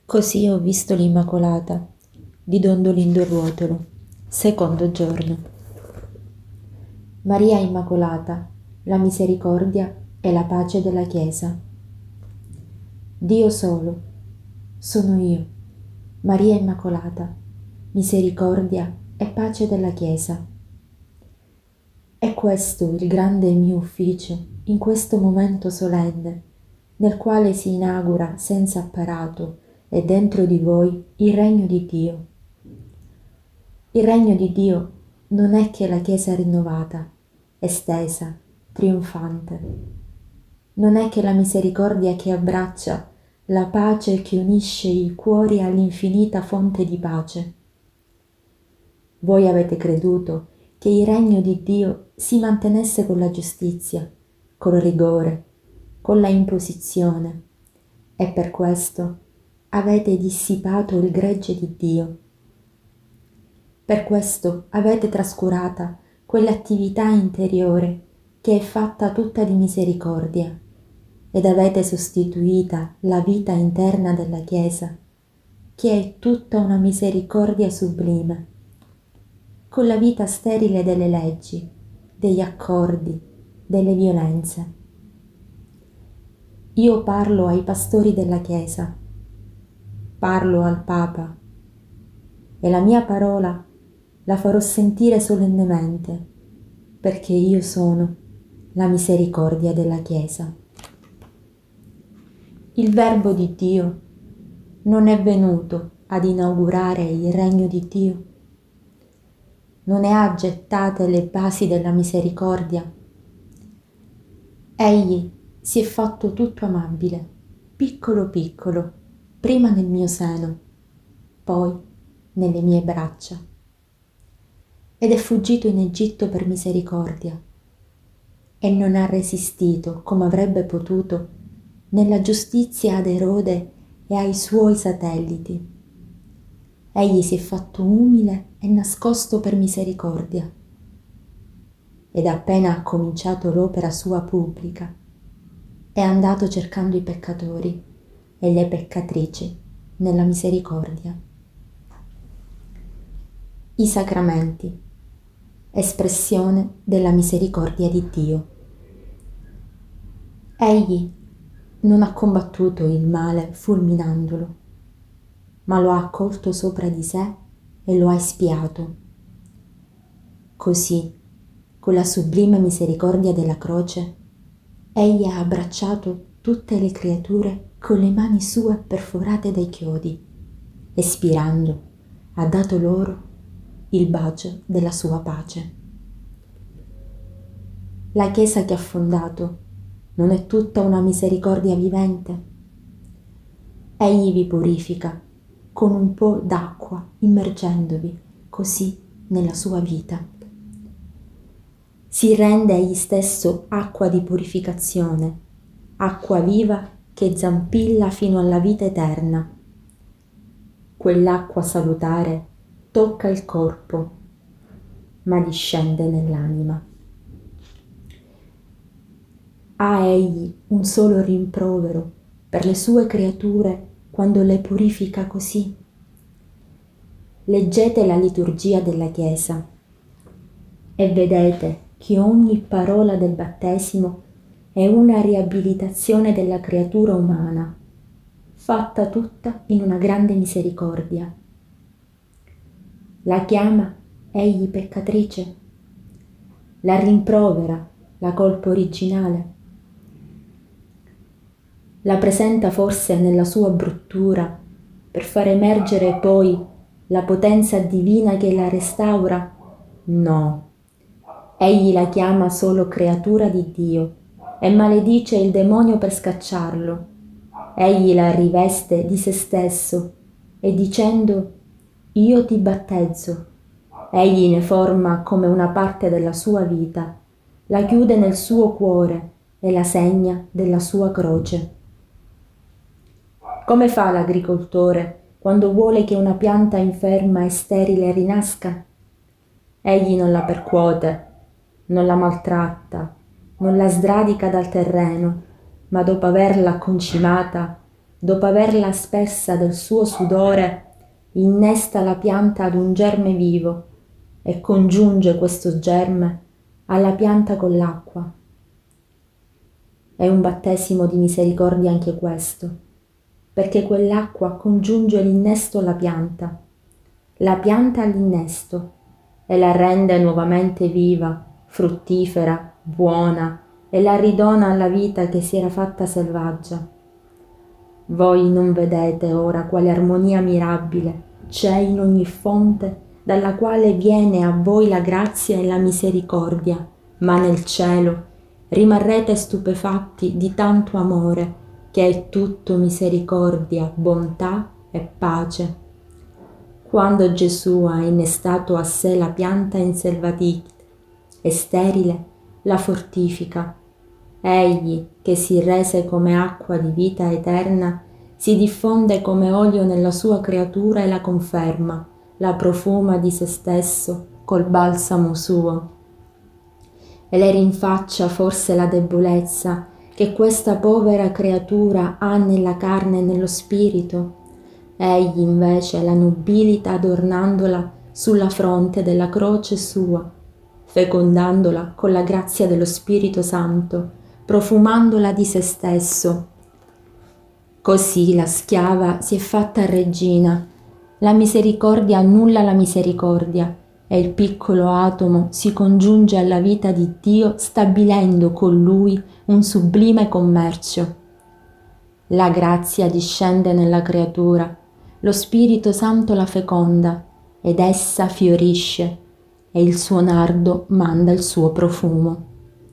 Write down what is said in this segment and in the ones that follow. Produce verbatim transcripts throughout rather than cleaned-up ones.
Così ho visto l'Immacolata di Don Dolindo Ruotolo, secondo giorno. Maria Immacolata, la misericordia e la pace della Chiesa. Dio solo, sono io, Maria Immacolata, misericordia e pace della Chiesa. È questo il grande mio ufficio in questo momento solenne, nel quale si inaugura senza apparato e dentro di voi il regno di Dio. Il regno di Dio non è che la Chiesa rinnovata, estesa, trionfante. Non è che la misericordia che abbraccia, la pace che unisce i cuori all'infinita fonte di pace. Voi avete creduto che il regno di Dio si mantenesse con la giustizia, col rigore, con la imposizione, e per questo avete dissipato il gregge di Dio. Per questo avete trascurata quell'attività interiore che è fatta tutta di misericordia ed avete sostituita la vita interna della Chiesa, che è tutta una misericordia sublime, con la vita sterile delle leggi, degli accordi, delle violenze. Io parlo ai pastori della Chiesa, parlo al Papa, e la mia parola la farò sentire solennemente, perché io sono la misericordia della Chiesa. Il Verbo di Dio non è venuto ad inaugurare il regno di Dio, non ne ha gettate le basi della misericordia. Egli si è fatto tutto amabile, piccolo piccolo, prima nel mio seno, poi nelle mie braccia. Ed è fuggito in Egitto per misericordia e non ha resistito come avrebbe potuto nella giustizia ad Erode e ai suoi satelliti. Egli si è fatto umile e nascosto per misericordia ed appena ha cominciato l'opera sua pubblica è andato cercando i peccatori e le peccatrici nella misericordia. I sacramenti, espressione della misericordia di Dio. Egli non ha combattuto il male fulminandolo, ma lo ha accolto sopra di sé e lo ha espiato. Così, con la sublime misericordia della croce, egli ha abbracciato tutte le creature con le mani sue perforate dai chiodi, espirando, ha dato loro il bacio della sua pace. La Chiesa che ha fondato non è tutta una misericordia vivente? Egli vi purifica con un po' d'acqua, immergendovi così nella sua vita. Si rende egli stesso acqua di purificazione, acqua viva che zampilla fino alla vita eterna. Quell'acqua salutare tocca il corpo, ma discende nell'anima. Ha egli un solo rimprovero per le sue creature quando le purifica così? Leggete la liturgia della Chiesa e vedete che ogni parola del battesimo è una riabilitazione della creatura umana, fatta tutta in una grande misericordia. La chiama egli peccatrice? La rimprovera la colpa originale? La presenta forse nella sua bruttura per far emergere poi la potenza divina che la restaura? No, egli la chiama solo creatura di Dio e maledice il demonio per scacciarlo. Egli la riveste di se stesso e dicendo io ti battezzo, egli ne forma come una parte della sua vita, la chiude nel suo cuore e la segna della sua croce. Come fa l'agricoltore quando vuole che una pianta inferma e sterile rinasca? Egli non la percuote, non la maltratta, non la sradica dal terreno, ma dopo averla concimata, dopo averla aspersa del suo sudore, innesta la pianta ad un germe vivo e congiunge questo germe alla pianta con l'acqua. È un battesimo di misericordia anche questo, perché quell'acqua congiunge l'innesto alla pianta, la pianta all'innesto, e la rende nuovamente viva, fruttifera, buona, e la ridona alla vita che si era fatta selvaggia. Voi non vedete ora quale armonia mirabile c'è in ogni fonte dalla quale viene a voi la grazia e la misericordia, ma nel cielo rimarrete stupefatti di tanto amore che è tutto misericordia, bontà e pace. Quando Gesù ha innestato a sé la pianta inselvatita e sterile, la fortifica. Egli, che si rese come acqua di vita eterna, si diffonde come olio nella sua creatura e la conferma, la profuma di se stesso col balsamo suo. E le rinfaccia forse la debolezza che questa povera creatura ha nella carne e nello spirito. Egli invece la nobilita adornandola sulla fronte della croce sua, fecondandola con la grazia dello Spirito Santo, profumandola di se stesso. Così la schiava si è fatta regina, la misericordia annulla la misericordia e il piccolo atomo si congiunge alla vita di Dio stabilendo con lui un sublime commercio. La grazia discende nella creatura, lo Spirito Santo la feconda ed essa fiorisce e il suo nardo manda il suo profumo.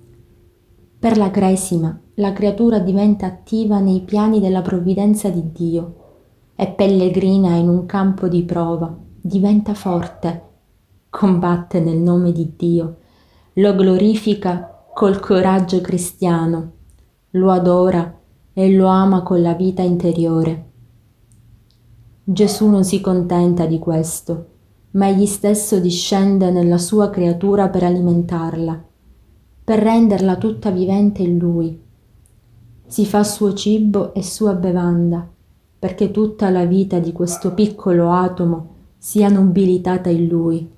Per la cresima, la creatura diventa attiva nei piani della provvidenza di Dio, è pellegrina in un campo di prova, diventa forte, combatte nel nome di Dio, lo glorifica col coraggio cristiano, lo adora e lo ama con la vita interiore. Gesù non si contenta di questo, ma egli stesso discende nella sua creatura per alimentarla, per renderla tutta vivente in lui. Si fa suo cibo e sua bevanda, perché tutta la vita di questo piccolo atomo sia nobilitata in lui.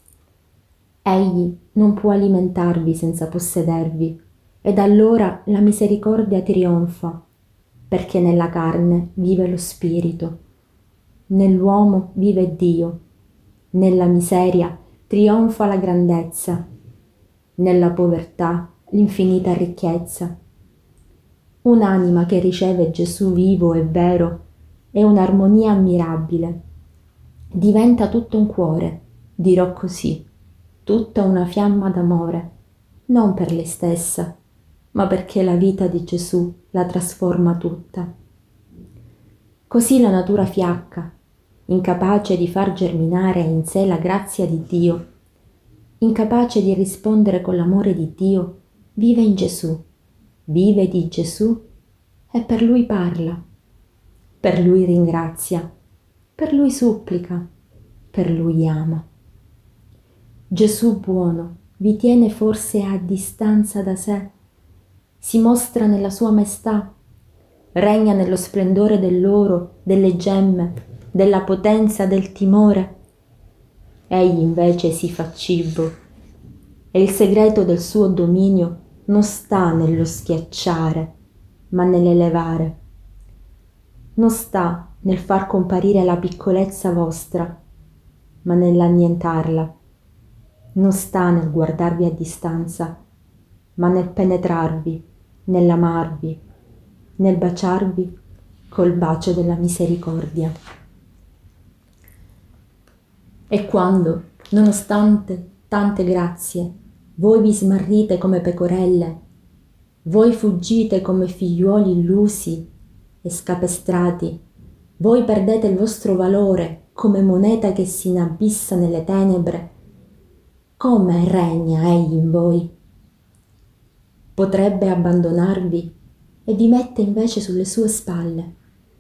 Egli non può alimentarvi senza possedervi, ed allora la misericordia trionfa, perché nella carne vive lo Spirito, nell'uomo vive Dio, nella miseria trionfa la grandezza, nella povertà l'infinita ricchezza. Un'anima che riceve Gesù vivo e vero è un'armonia ammirabile. Diventa tutto un cuore, dirò così, tutta una fiamma d'amore, non per lei stessa, ma perché la vita di Gesù la trasforma tutta. Così la natura fiacca, incapace di far germinare in sé la grazia di Dio, incapace di rispondere con l'amore di Dio, vive in Gesù, vive di Gesù e per Lui parla, per Lui ringrazia, per Lui supplica, per Lui ama. Gesù buono vi tiene forse a distanza da sé, si mostra nella sua maestà, regna nello splendore dell'oro, delle gemme, della potenza, del timore. Egli invece si fa cibo e il segreto del suo dominio non sta nello schiacciare, ma nell'elevare. Non sta nel far comparire la piccolezza vostra, ma nell'annientarla. Non sta nel guardarvi a distanza, ma nel penetrarvi, nell'amarvi, nel baciarvi col bacio della misericordia. E quando, nonostante tante grazie, voi vi smarrite come pecorelle, voi fuggite come figliuoli illusi e scapestrati, voi perdete il vostro valore come moneta che si inabissa nelle tenebre, come regna egli in voi? Potrebbe abbandonarvi e vi mette invece sulle sue spalle.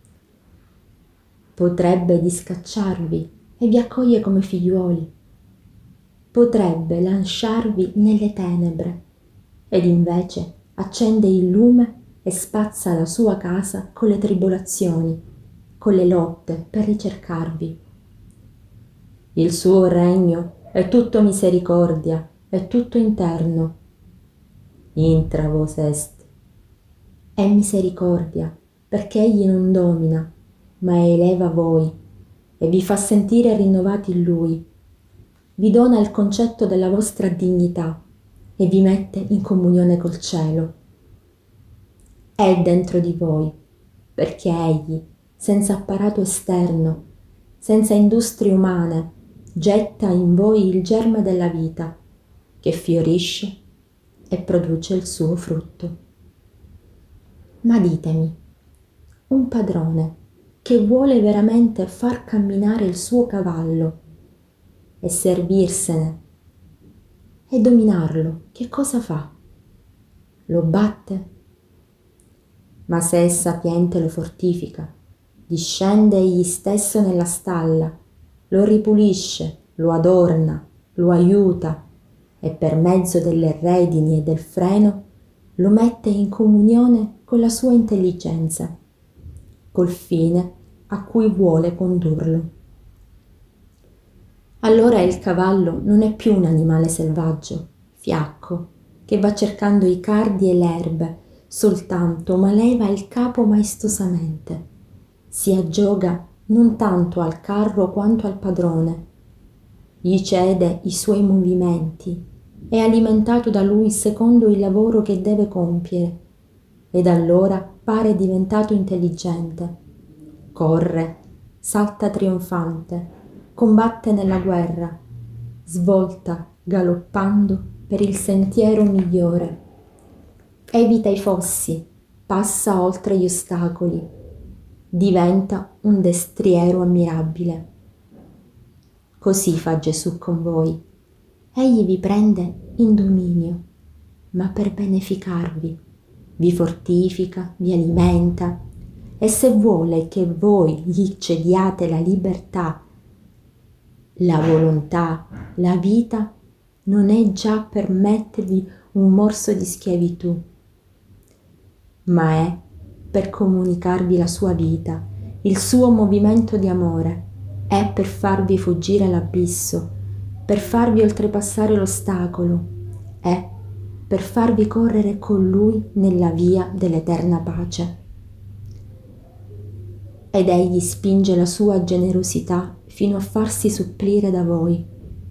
Potrebbe discacciarvi e vi accoglie come figliuoli. Potrebbe lasciarvi nelle tenebre ed invece accende il lume e spazza la sua casa con le tribolazioni, con le lotte per ricercarvi. Il suo regno è tutto misericordia, è tutto interno. Intra vos est. È misericordia, perché egli non domina, ma eleva voi e vi fa sentire rinnovati in lui. Vi dona il concetto della vostra dignità e vi mette in comunione col cielo. È dentro di voi, perché egli, senza apparato esterno, senza industrie umane, getta in voi il germe della vita, che fiorisce e produce il suo frutto. Ma ditemi, un padrone che vuole veramente far camminare il suo cavallo e servirsene e dominarlo, che cosa fa? Lo batte? Ma se è sapiente lo fortifica, discende egli stesso nella stalla, lo ripulisce, lo adorna, lo aiuta e per mezzo delle redini e del freno lo mette in comunione con la sua intelligenza, col fine a cui vuole condurlo. Allora il cavallo non è più un animale selvaggio, fiacco, che va cercando i cardi e le erbe soltanto, ma leva il capo maestosamente. Si aggioga non tanto al carro quanto al padrone. Gli cede i suoi movimenti, è alimentato da lui secondo il lavoro che deve compiere, ed allora pare diventato intelligente. Corre, salta trionfante, combatte nella guerra, svolta galoppando per il sentiero migliore, evita i fossi, passa oltre gli ostacoli, diventa un destriero ammirabile. Così fa Gesù con voi. Egli vi prende in dominio, ma per beneficarvi, vi fortifica, vi alimenta, e se vuole che voi gli cediate la libertà, la volontà, la vita, non è già per mettervi un morso di schiavitù, ma è per comunicarvi la sua vita, il suo movimento di amore, è per farvi fuggire l'abisso, per farvi oltrepassare l'ostacolo, è per farvi correre con lui nella via dell'eterna pace. Ed egli spinge la sua generosità fino a farsi supplire da voi.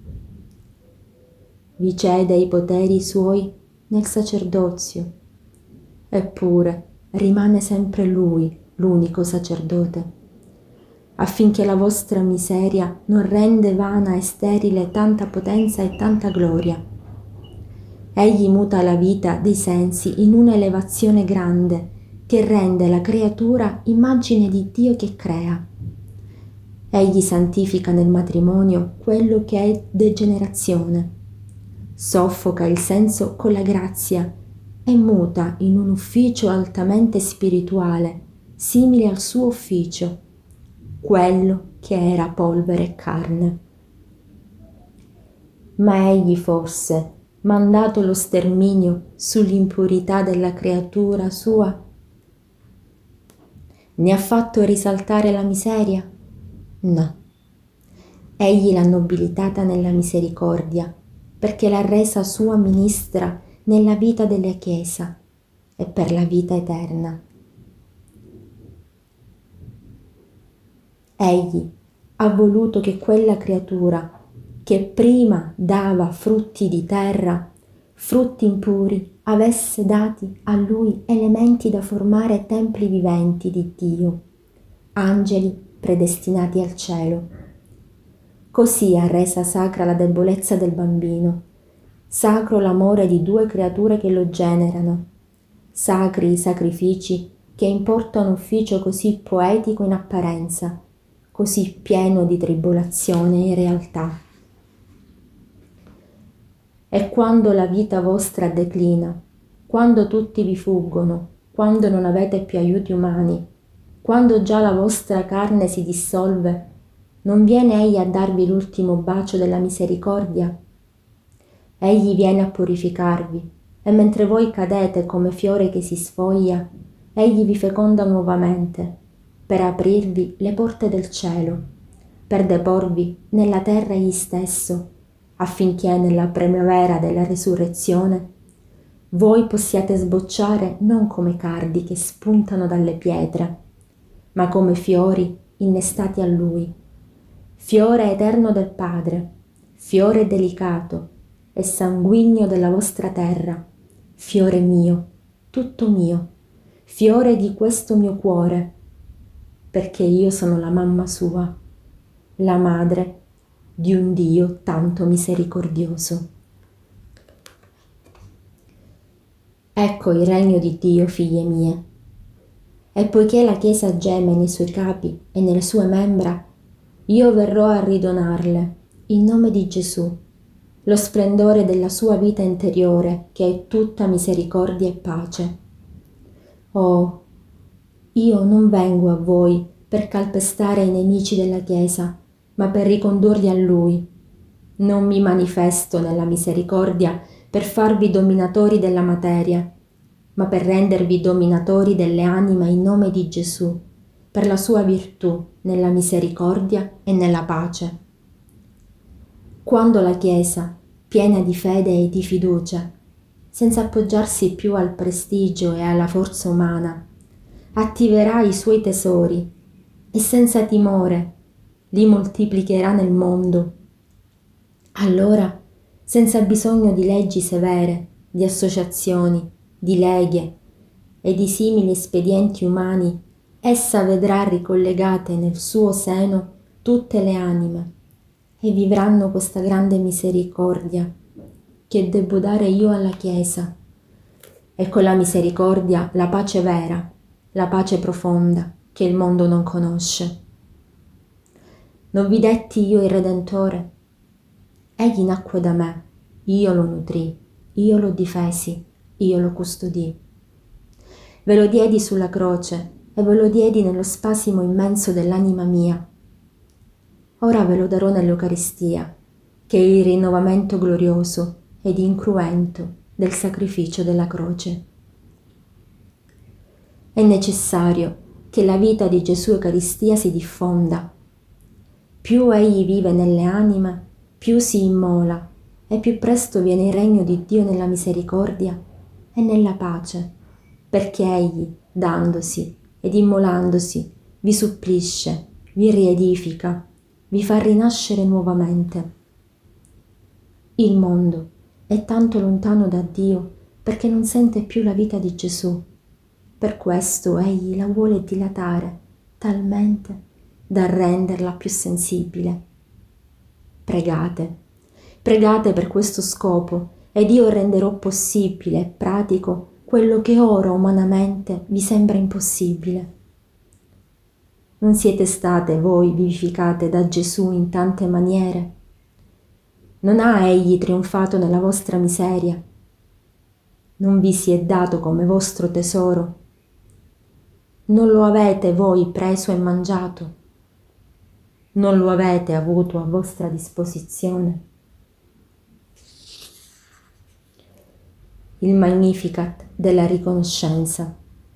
Vi cede i poteri suoi nel sacerdozio, eppure rimane sempre lui l'unico sacerdote, affinché la vostra miseria non rende vana e sterile tanta potenza e tanta gloria. Egli muta la vita dei sensi in una elevazione grande che rende la creatura immagine di Dio che crea. Egli santifica nel matrimonio quello che è degenerazione, soffoca il senso con la grazia e muta in un ufficio altamente spirituale, simile al suo ufficio, quello che era polvere e carne. Ma egli forse, mandato lo sterminio sull'impurità della creatura sua, ne ha fatto risaltare la miseria? No. Egli l'ha nobilitata nella misericordia, perché l'ha resa sua ministra nella vita della Chiesa e per la vita eterna. Egli ha voluto che quella creatura, che prima dava frutti di terra, frutti impuri, avesse dati a lui elementi da formare templi viventi di Dio, angeli predestinati al cielo. Così ha resa sacra la debolezza del bambino, sacro l'amore di due creature che lo generano, sacri i sacrifici che importano ufficio così poetico in apparenza, così pieno di tribolazione in realtà. E quando la vita vostra declina, quando tutti vi fuggono, quando non avete più aiuti umani, quando già la vostra carne si dissolve, non viene egli a darvi l'ultimo bacio della misericordia? Egli viene a purificarvi, e mentre voi cadete come fiore che si sfoglia, egli vi feconda nuovamente, per aprirvi le porte del cielo, per deporvi nella terra egli stesso, affinché nella primavera della risurrezione voi possiate sbocciare non come cardi che spuntano dalle pietre, ma come fiori innestati a Lui, fiore eterno del Padre, fiore delicato e sanguigno della vostra terra, fiore mio, tutto mio, fiore di questo mio cuore, perché io sono la mamma sua, la madre di un Dio tanto misericordioso. Ecco il regno di Dio, figlie mie. E poiché la Chiesa geme nei suoi capi e nelle sue membra, io verrò a ridonarle, in nome di Gesù, lo splendore della sua vita interiore, che è tutta misericordia e pace. Oh, io non vengo a voi per calpestare i nemici della Chiesa, ma per ricondurli a Lui. Non mi manifesto nella misericordia per farvi dominatori della materia, ma per rendervi dominatori delle anime in nome di Gesù, per la sua virtù nella misericordia e nella pace. Quando la Chiesa, piena di fede e di fiducia, senza appoggiarsi più al prestigio e alla forza umana, attiverà i suoi tesori e senza timore li moltiplicherà nel mondo, allora, senza bisogno di leggi severe, di associazioni, di leghe e di simili espedienti umani, essa vedrà ricollegate nel suo seno tutte le anime e vivranno questa grande misericordia che debbo dare io alla Chiesa, e con la misericordia la pace vera, la pace profonda che il mondo non conosce. Non vi detti io il Redentore? Egli nacque da me, io lo nutrì, io lo difesi, io lo custodì. Ve lo diedi sulla croce e ve lo diedi nello spasimo immenso dell'anima mia. Ora ve lo darò nell'Eucaristia, che è il rinnovamento glorioso ed incruento del sacrificio della croce. È necessario che la vita di Gesù Eucaristia si diffonda. Più egli vive nelle anime, più si immola e più presto viene il regno di Dio nella misericordia e nella pace, perché egli, dandosi ed immolandosi, vi supplisce, vi riedifica, vi fa rinascere nuovamente. Il mondo è tanto lontano da Dio perché non sente più la vita di Gesù. Per questo egli la vuole dilatare talmente da renderla più sensibile. Pregate, pregate per questo scopo ed io renderò possibile e pratico quello che ora umanamente vi sembra impossibile. Non siete state voi vivificate da Gesù in tante maniere? Non ha egli trionfato nella vostra miseria? Non vi si è dato come vostro tesoro? Non lo avete voi preso e mangiato? Non lo avete avuto a vostra disposizione? Il Magnificat della riconoscenza.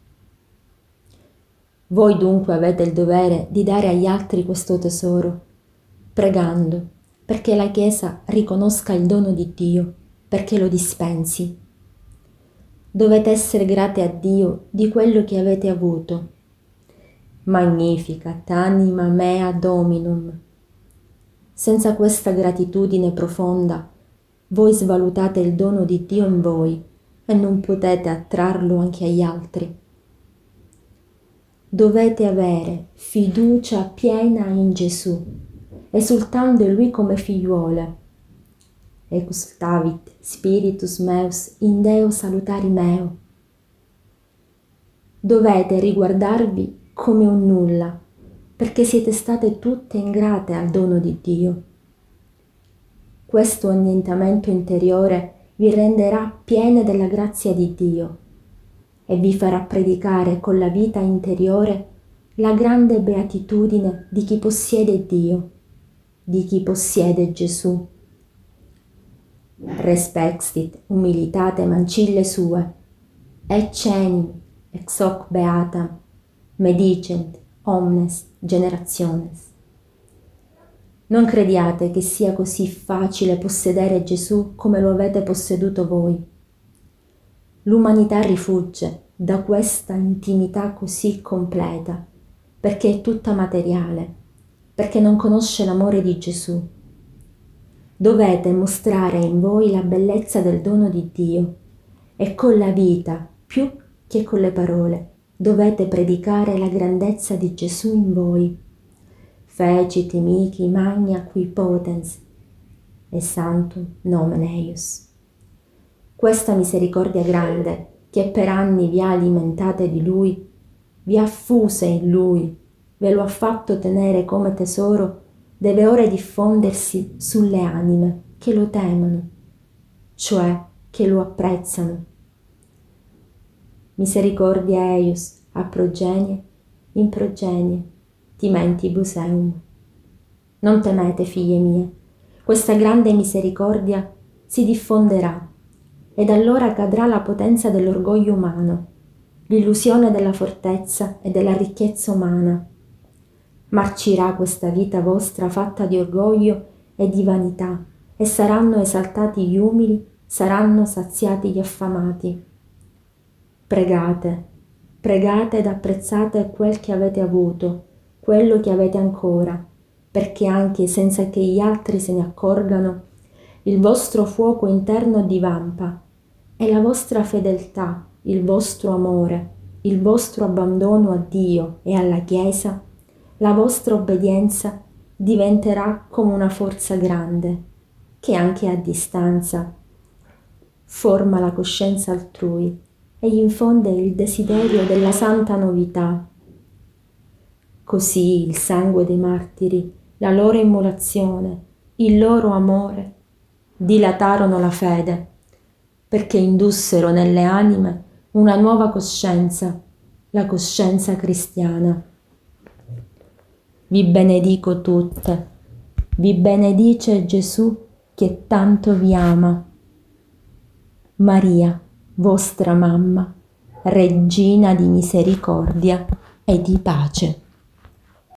Voi dunque avete il dovere di dare agli altri questo tesoro, pregando perché la Chiesa riconosca il dono di Dio, perché lo dispensi. Dovete essere grate a Dio di quello che avete avuto. Magnificat anima mea Dominum. Senza questa gratitudine profonda, voi svalutate il dono di Dio in voi e non potete attrarlo anche agli altri. Dovete avere fiducia piena in Gesù, esultando in Lui come figliuole. Exultavit spiritus meus in Deo salutari meo. Dovete riguardarvi come un nulla, perché siete state tutte ingrate al dono di Dio. Questo annientamento interiore vi renderà piene della grazia di Dio e vi farà predicare con la vita interiore la grande beatitudine di chi possiede Dio, di chi possiede Gesù. respexit humilitate mancille sue, et cenim ex hoc beatam medicent omnes generationes. Non crediate che sia così facile possedere Gesù come lo avete posseduto voi. L'umanità rifugge da questa intimità così completa perché è tutta materiale, perché non conosce l'amore di Gesù. Dovete mostrare in voi la bellezza del dono di Dio e con la vita, più che con le parole, dovete predicare la grandezza di Gesù in voi. Fecit mihi magna qui potens e sanctum nomen eius. Questa misericordia grande, che per anni vi ha alimentate di Lui, vi ha fuse in Lui, ve lo ha fatto tenere come tesoro, deve ora diffondersi sulle anime che lo temono, cioè che lo apprezzano. Misericordia eius a progenie in progenie timentibus eum. Non temete, figlie mie, questa grande misericordia si diffonderà ed allora cadrà la potenza dell'orgoglio umano, l'illusione della fortezza e della ricchezza umana. Marcirà questa vita vostra fatta di orgoglio e di vanità e saranno esaltati gli umili, saranno saziati gli affamati. Pregate, pregate ed apprezzate quel che avete avuto, quello che avete ancora, perché anche senza che gli altri se ne accorgano, il vostro fuoco interno divampa e la vostra fedeltà, il vostro amore, il vostro abbandono a Dio e alla Chiesa, la vostra obbedienza diventerà come una forza grande, che anche a distanza forma la coscienza altrui e gli infonde il desiderio della santa novità. Così il sangue dei martiri, la loro immolazione, il loro amore dilatarono la fede, perché indussero nelle anime una nuova coscienza, la coscienza cristiana. Vi benedico tutte, vi benedice Gesù che tanto vi ama. Maria, vostra mamma, regina di misericordia e di pace.